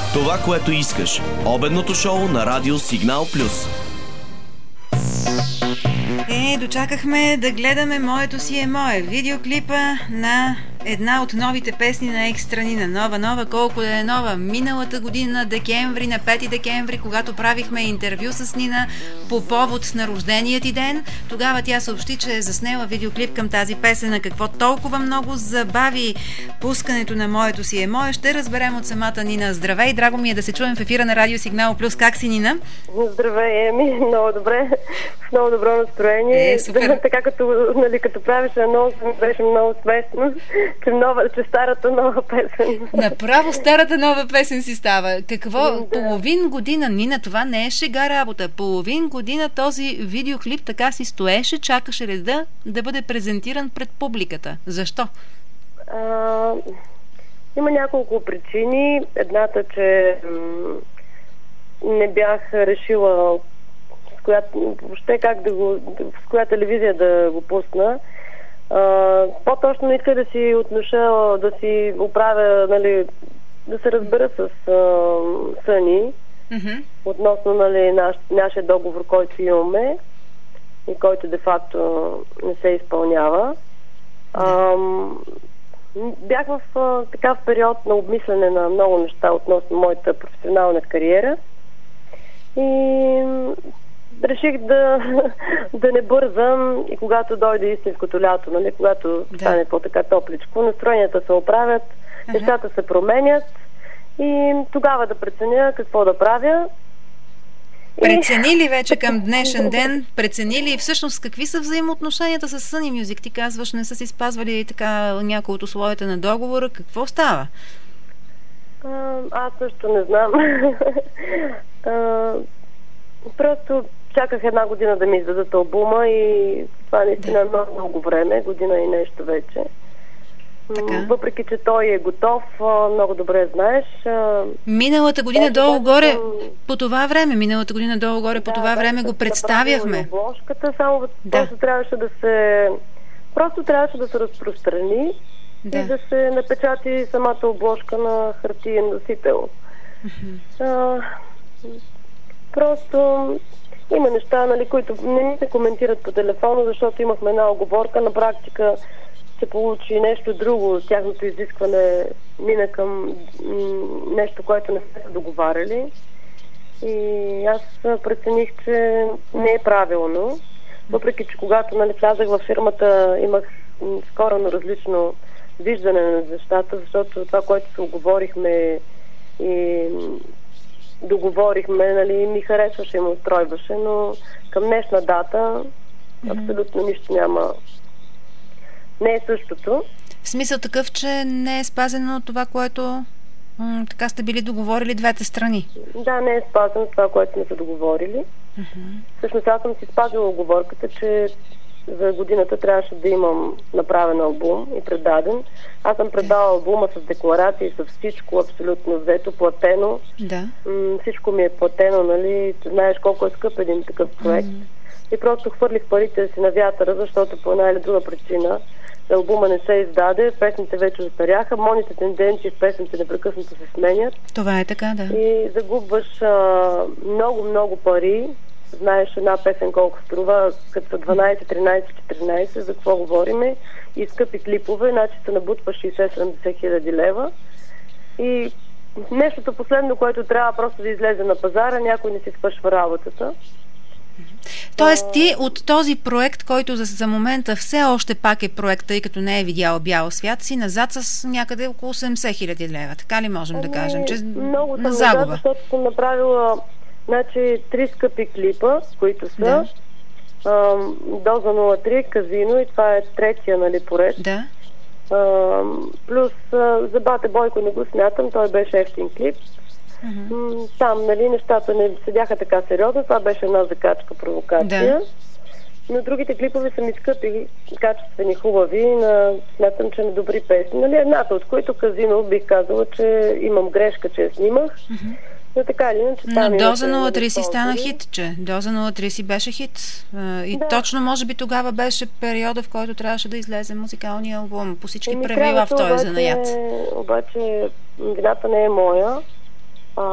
Това, което искаш. Обедното шоу на Радио Сигнал Плюс. Дочакахме да гледаме "Моето си е мое", видеоклипа на една от новите песни на Екстра Нина. Нова, колко да е нова. Миналата година, декември, на 5 декември, когато правихме интервю с Нина по повод на рождения ти ден, тогава тя съобщи, че е заснела видеоклип към тази песен. На какво толкова много забави пускането на "Моето си е мое", ще разберем от самата Нина. Здравей, драго ми е да се чуем в ефира на Радио Сигнал Плюс. Как си, Нина? Здравей, Еми, много добре. С много добро настроение. Супер. Така като правиш анонс, беше много смешно, че старата нова песен. Направо старата нова песен си става. Какво? Половин година, Нина, това не е шега работа. Половин година този видеоклип така си стоеше, чакаше реда да бъде презентиран пред публиката. Защо? Има няколко причини. Едната, че не бях решила въобще с коя телевизия да го пусна. По-точно не иска да си отноша, да си оправя, нали, да се разбера с Съни относно, нали, нашия договор, който имаме и който де-факто не се изпълнява. Бях в такъв период на обмислене на много неща относно моята професионална кариера и реших да не бързам и когато дойде истинското лято, нали, когато стане по-така топличко, настроенията се оправят, нещата се променят и тогава да преценя какво да правя. Прецени ли вече към днешен ден? Прецени ли всъщност какви са взаимоотношенията с Sunny Music? Ти казваш, не са си спазвали така някои от условията на договора. Какво става? Аз също не знам. Просто чаках една година да ми издадат албума и това наистина е много дълго време, година и нещо вече. Така. Въпреки, че той е готов, много добре знаеш. Миналата година долу-горе по това време го представяхме. Обложката, само просто трябваше да се разпространи и да се напечати самата обложка на хартиен носител. Просто има неща, нали, които не се коментират по телефона, защото имахме една оговорка. На практика се получи нещо друго. Тяхното изискване мина към нещо, което не сме се договаряли. И аз прецених, че не е правилно. Въпреки, че когато, нали, влязах във фирмата, имах скоро различно виждане на нещата, защото това, което се оговорихме и договорихме, нали, ми харесваше и ме устройваше, но към днешна дата абсолютно нищо няма. Не е същото. В смисъл такъв, че не е спазено това, което така сте били договорили двете страни? Да, не е спазено това, което сме се договорили. Всъщност аз съм си спазила оговорката, че за годината трябваше да имам направен албум и предаден. Аз съм предала албума с декларации, с всичко абсолютно взето, платено. Всичко ми е платено, нали? Знаеш колко е скъп един такъв проект. И просто хвърлих парите си на вятъра, защото по една или друга причина албума не се издаде, песните вече застаряха, моите тенденции в песните непрекъснато се сменят. Това е така, да. И загубваш много пари. Знаеш една песен колко струва, като са 12, 13, 14, за какво говориме, и скъпи клипове, значи се набутва 60-70 хиляди лева. И нещото последно, което трябва просто да излезе на пазара, някой не си свършва работата. Тоест ти от този проект, който за момента все още пак е проект, тъй като не е видял бял свят, си назад с някъде около 70 хиляди лева. Така ли можем да кажем? Че много на загуба. Назад, защото съм направила 3 скъпи клипа, които са Доза 03, Казино, и това е третия, нали, поред. Да. Плюс за Бате Бойко не го смятам, той беше ефтин клип. Там, нали, нещата не седяха така сериозно, това беше една закачка, провокация. Но другите клипове са ми скъпи, качествени, хубави, смятам, че на добри песни. Нали, едната от които, Казино, бих казала, че имам грешка, че я снимах. Но така ли, че но Доза 03 си стана хитче. Доза 03 си беше хит. И точно, може би, тогава беше периода, в който трябваше да излезе музикалния албум. По всички правила в този занаят. Обаче, вината не е моя.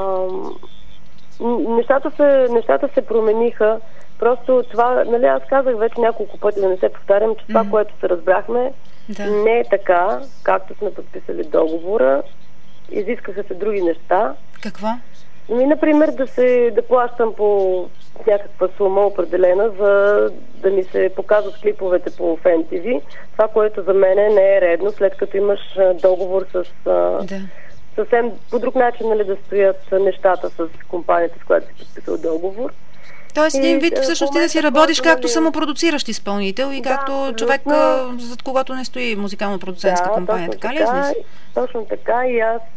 нещата се промениха. Просто това, нали, аз казах вече няколко пъти, да не се повтарям, че това, което се разбрахме, не е така, както сме подписали договора. Изискаха се други неща. Какво? Например, да плащам по някаква сума определена, за да ми се показват клиповете по FanTV. Това, което за мен не е редно, след като имаш договор с... съвсем по друг начин, нали, да стоят нещата с компанията, с която си подписал договор. Тоест един вид всъщност ти да си работиш както самопродуциращ изпълнител и както човек, зад когото не стои музикално-продуцентска компания. Така ли излиза? Точно така, и аз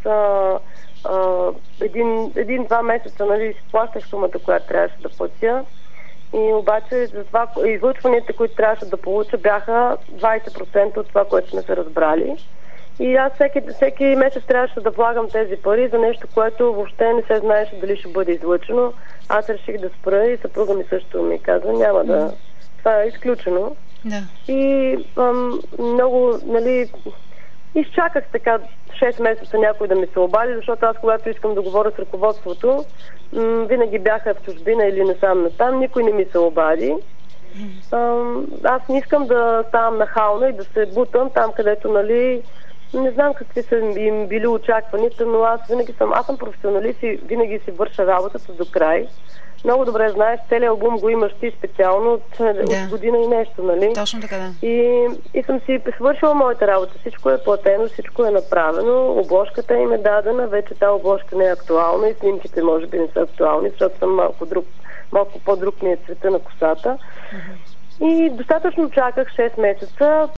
един-два месеца, нали, плащах сумата, която трябваше да платя, и обаче за това излъчванията, които трябваше да получа, бяха 20% от това, което сме се разбрали. И аз всеки месец трябваше да влагам тези пари за нещо, което въобще не се знаеше дали ще бъде излъчено. Аз реших да спра и съпруга ми също ми казва, няма да... Това е изключено. Да. И много, нали... Изчаках така 6 месеца някой да ми се обади, защото аз, когато искам да говоря с ръководството, винаги бяха в чужбина или насам, никой не ми се обади. Аз не искам да ставам нахална и да се бутам там, където, нали, не знам какви са им били очакваните, но аз съм професионалист и винаги си върша работата до край. Много добре знаеш, целият албум го имаш ти специално от година и нещо, нали? Точно така, да. И съм си свършила моята работа. Всичко е платено, всичко е направено. Обложката им е дадена. Вече тази обложка не е актуална и снимките може би не са актуални, защото съм малко по-друг ми е цвета на косата. И достатъчно чаках 6 месеца.